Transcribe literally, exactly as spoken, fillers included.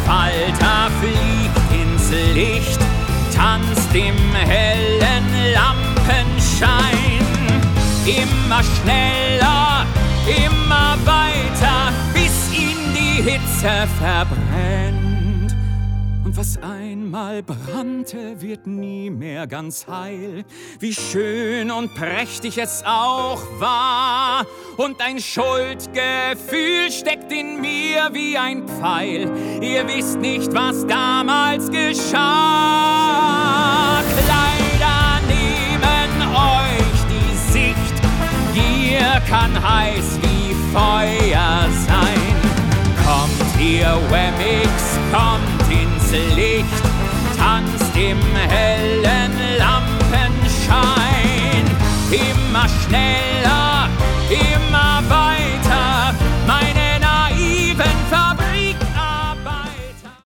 Falter fliegt ins Licht, tanzt im hellen Lampenschein. Immer schneller, immer weiter, bis ihn die Hitze verbrennt. Und was einmal brannte, wird nie mehr ganz heil. Wie schön und prächtig es auch war. Und ein Schuldgefühl steckt in mir wie ein Pfeil. Ihr wisst nicht, was damals geschah. Kleider nehmen euch die Sicht. Gier kann heiß wie Feuer sein. Kommt ihr Wemmix, kommt ins Licht, tanzt im hellen Lampenschein. Immer schneller,